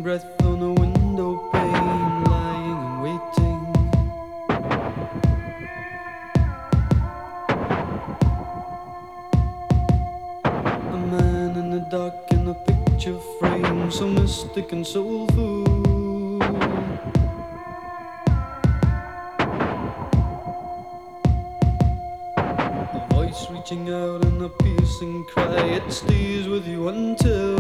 breath on a window pane, lying and waiting. A man in the dark in a picture frame, so mystic and soulful. A voice reaching out in a piercing cry, it stays with you until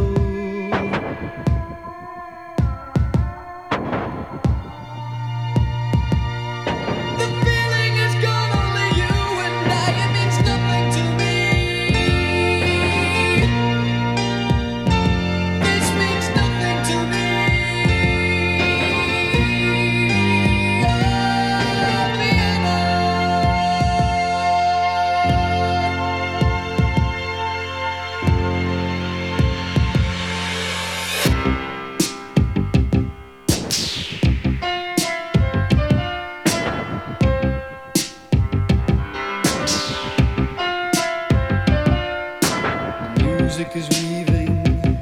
music is weaving.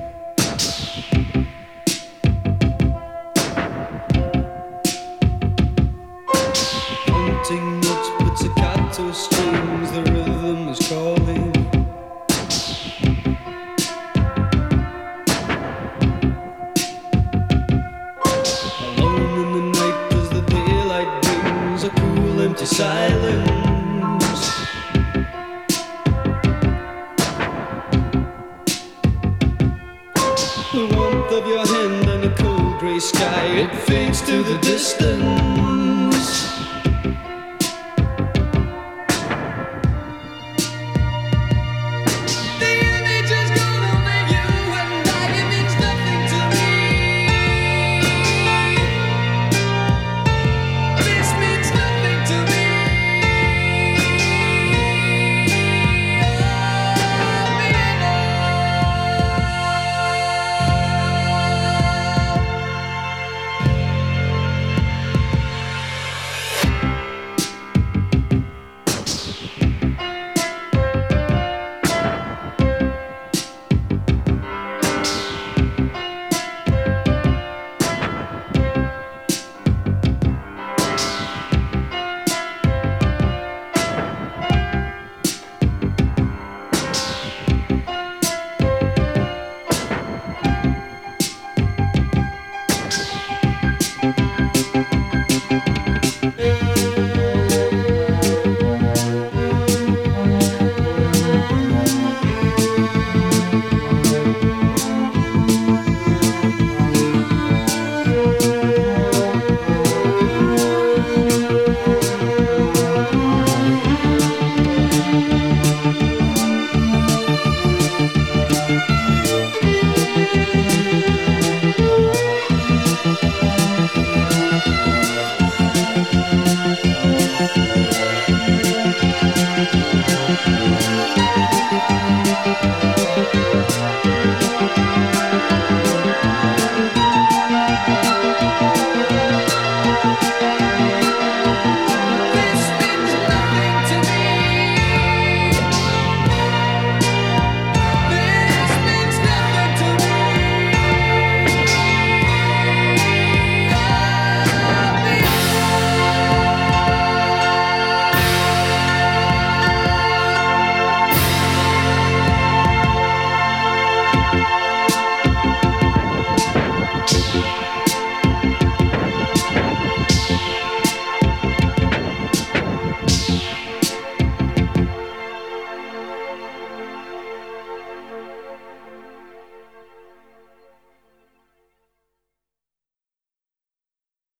Hunting notes, pizzicato strings, the rhythm is calling. Alone in the night as the daylight brings a cool empty silence. The warmth of your hand and a cold grey sky, it fades to the distance.